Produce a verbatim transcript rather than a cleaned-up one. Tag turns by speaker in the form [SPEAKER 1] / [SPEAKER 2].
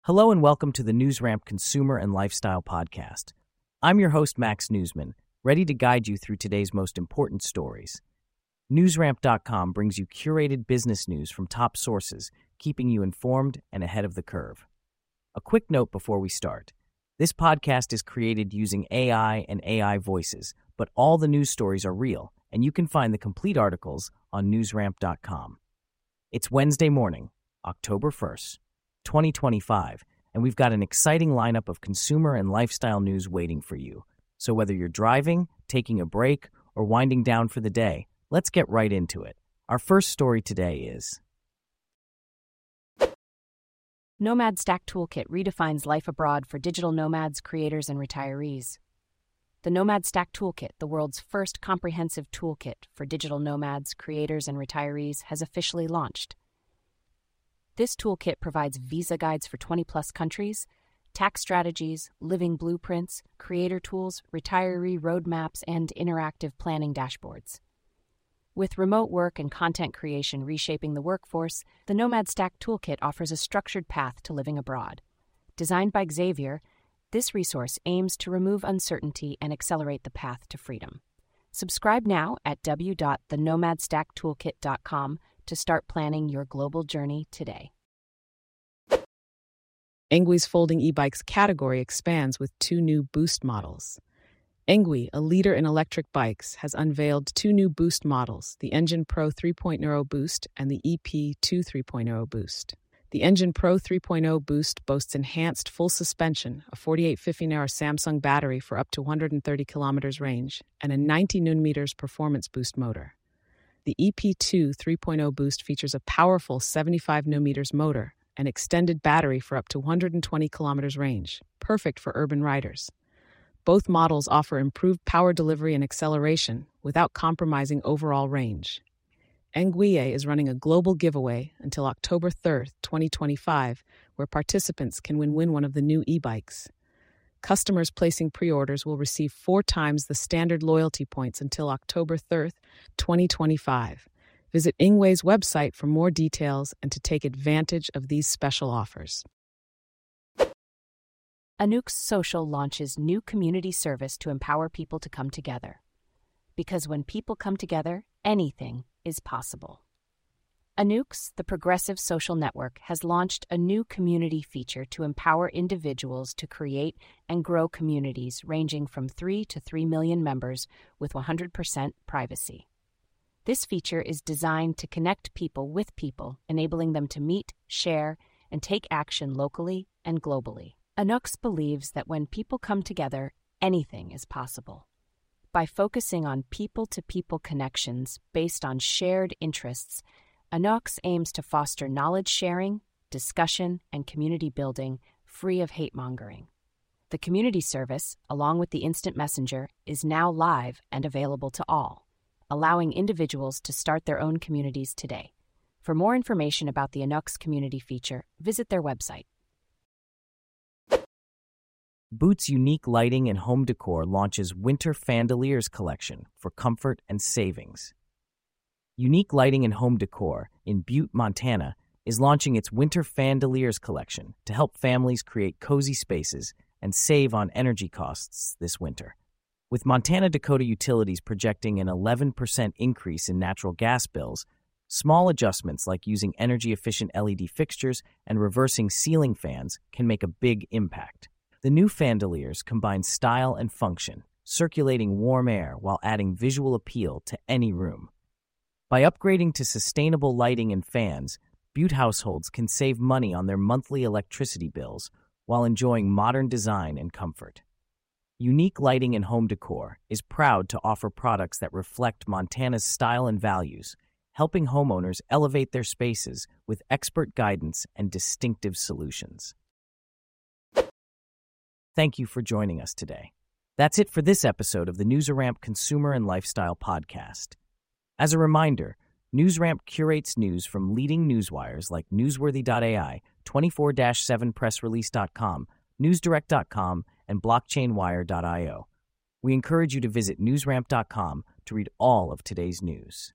[SPEAKER 1] Hello and welcome to the NewsRamp Consumer and Lifestyle Podcast. I'm your host, Max Newsman, ready to guide you through today's most important stories. Newsramp dot com brings you curated business news from top sources, keeping you informed and ahead of the curve. A quick note before we start. This podcast is created using A I and A I voices, but all the news stories are real, and you can find the complete articles on Newsramp dot com. It's Wednesday morning, October first, twenty twenty-five, and we've got an exciting lineup of consumer and lifestyle news waiting for you. So whether you're driving, taking a break, or winding down for the day, let's get right into it. Our first story today is
[SPEAKER 2] Nomad Stack Toolkit redefines life abroad for digital nomads, creators, and retirees. The Nomad Stack Toolkit, the world's first comprehensive toolkit for digital nomads, creators, and retirees, has officially launched. This toolkit provides visa guides for twenty-plus countries, tax strategies, living blueprints, creator tools, retiree roadmaps, and interactive planning dashboards. With remote work and content creation reshaping the workforce, the Nomad Stack Toolkit offers a structured path to living abroad. Designed by Xavier, this resource aims to remove uncertainty and accelerate the path to freedom. Subscribe now at w w w dot the nomad stack toolkit dot com to start planning your global journey today.
[SPEAKER 3] Engwe's folding e-bikes category expands with two new Boost models. Engwe, a leader in electric bikes, has unveiled two new Boost models, the Engine Pro three point oh Boost and the E P two three point oh Boost. The Engine Pro three point oh Boost boasts enhanced full suspension, a forty-eight fifty hour Samsung battery for up to one hundred thirty kilometers range, and a ninety newton meters performance boost motor. The E P two three point oh Boost features a powerful seventy-five newton meters motor, an extended battery for up to one hundred twenty kilometers range, perfect for urban riders. Both models offer improved power delivery and acceleration without compromising overall range. Engwe is running a global giveaway until October third, twenty twenty-five, where participants can win, win one of the new e-bikes. Customers placing pre-orders will receive four times the standard loyalty points until October third, twenty twenty-five. Visit Engwe's website for more details and to take advantage of these special offers.
[SPEAKER 2] Anooks Social launches new community service to empower people to come together. Because when people come together, anything is possible. Anooks, the progressive social network, has launched a new community feature to empower individuals to create and grow communities ranging from three to three million members with one hundred percent privacy. This feature is designed to connect people with people, enabling them to meet, share, and take action locally and globally. Anooks believes that when people come together, anything is possible. By focusing on people-to-people connections based on shared interests, Anooks aims to foster knowledge sharing, discussion, and community building free of hate-mongering. The community service, along with the instant messenger, is now live and available to all, allowing individuals to start their own communities today. For more information about the Anooks community feature, visit their website.
[SPEAKER 1] Boots Unique Lighting and Home Decor launches Winter Fandeliers collection for comfort and savings. Unique Lighting and Home Decor in Butte, Montana, is launching its Winter Fandeliers collection to help families create cozy spaces and save on energy costs this winter. With Montana Dakota Utilities projecting an eleven percent increase in natural gas bills, small adjustments like using energy-efficient L E D fixtures and reversing ceiling fans can make a big impact. The new Fandeliers combine style and function, circulating warm air while adding visual appeal to any room. By upgrading to sustainable lighting and fans, Butte households can save money on their monthly electricity bills while enjoying modern design and comfort. Unique Lighting and Home Decor is proud to offer products that reflect Montana's style and values, helping homeowners elevate their spaces with expert guidance and distinctive solutions. Thank you for joining us today. That's it for this episode of the NewsRamp Consumer and Lifestyle Podcast. As a reminder, NewsRamp curates news from leading newswires like Newsworthy dot A I, twenty-four seven press release dot com, newsdirect dot com, and blockchain wire dot io. We encourage you to visit newsramp dot com to read all of today's news.